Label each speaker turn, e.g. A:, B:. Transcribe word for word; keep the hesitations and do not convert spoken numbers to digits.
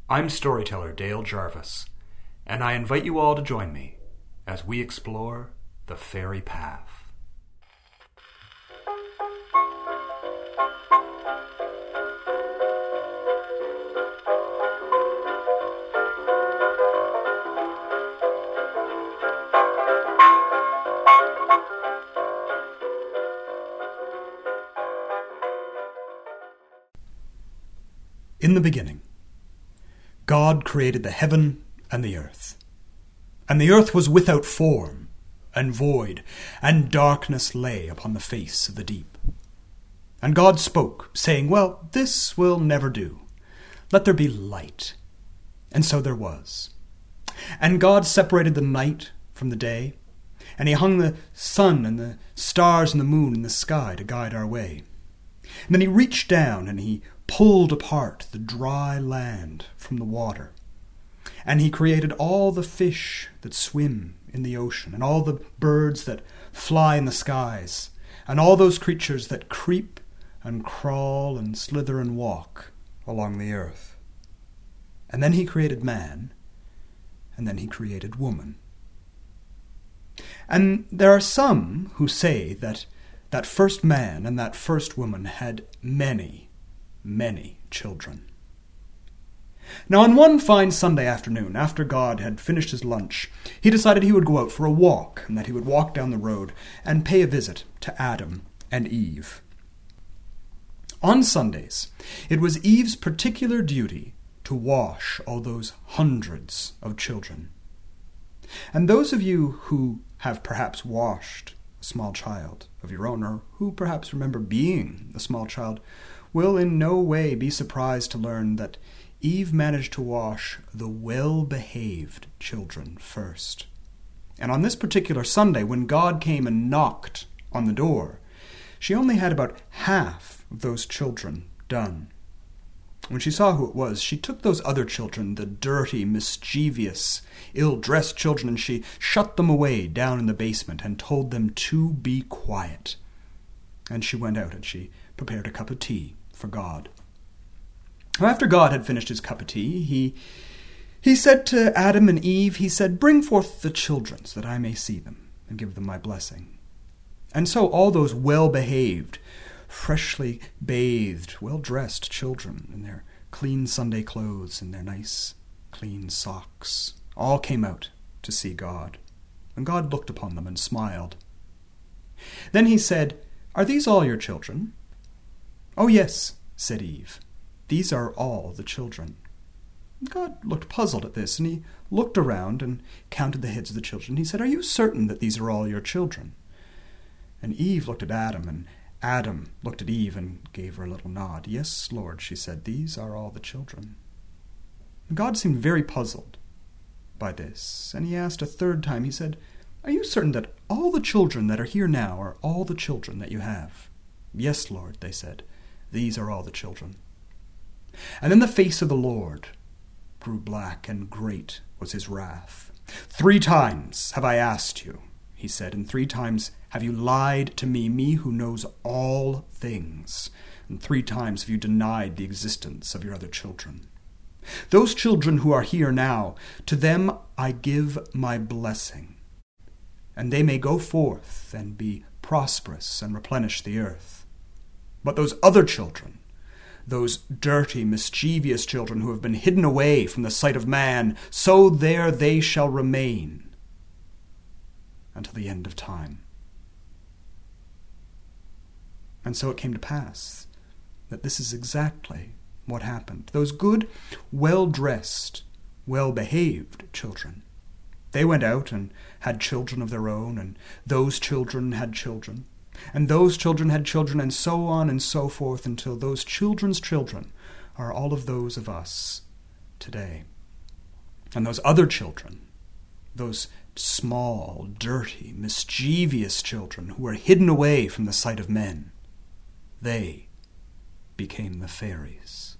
A: I'm storyteller Dale Jarvis, and I invite you all to join me as we explore the fairy path.
B: In the beginning, God created the heaven and the earth. And the earth was without form and void, and darkness lay upon the face of the deep. And God spoke, saying, Well, this will never do. Let there be light. And so there was. And God separated the night from the day, and he hung the sun and the stars and the moon in the sky to guide our way. And then he reached down and he pulled apart the dry land from the water. And he created all the fish that swim in the ocean, and all the birds that fly in the skies, and all those creatures that creep and crawl and slither and walk along the earth. And then he created man, and then he created woman. And there are some who say that that first man and that first woman had many, many children. Now, on one fine Sunday afternoon, after God had finished his lunch, he decided he would go out for a walk, and that he would walk down the road and pay a visit to Adam and Eve. On Sundays, it was Eve's particular duty to wash all those hundreds of children. And those of you who have perhaps washed a small child of your own, or who perhaps remember being a small child, will in no way be surprised to learn that Eve managed to wash the well-behaved children first. And on this particular Sunday, when God came and knocked on the door, she only had about half of those children done. When she saw who it was, she took those other children, the dirty, mischievous, ill-dressed children, and she shut them away down in the basement and told them to be quiet. And she went out and she prepared a cup of tea for God. After God had finished his cup of tea, he he said to Adam and Eve, he said, Bring forth the children so that I may see them and give them my blessing. And so all those well-behaved, freshly bathed, well-dressed children in their clean Sunday clothes and their nice, clean socks all came out to see God. And God looked upon them and smiled. Then he said, Are these all your children? Oh, yes, said Eve. These are all the children. God looked puzzled at this, and he looked around and counted the heads of the children. He said, Are you certain that these are all your children? And Eve looked at Adam, and Adam looked at Eve and gave her a little nod. Yes, Lord, she said, these are all the children. And God seemed very puzzled by this, and he asked a third time, he said, Are you certain that all the children that are here now are all the children that you have? Yes, Lord, they said, these are all the children. And then the face of the Lord grew black, and great was his wrath. Three times have I asked you, he said, and three times have you lied to me, me who knows all things, and three times have you denied the existence of your other children. Those children who are here now, to them I give my blessing, and they may go forth and be prosperous and replenish the earth. But those other children, those dirty, mischievous children who have been hidden away from the sight of man, so there they shall remain until the end of time. And so it came to pass that this is exactly what happened. Those good, well-dressed, well-behaved children, they went out and had children of their own, and those children had children, and those children had children, and so on and so forth, until those children's children are all of those of us today. And those other children, those small, dirty, mischievous children who were hidden away from the sight of men, they became the fairies.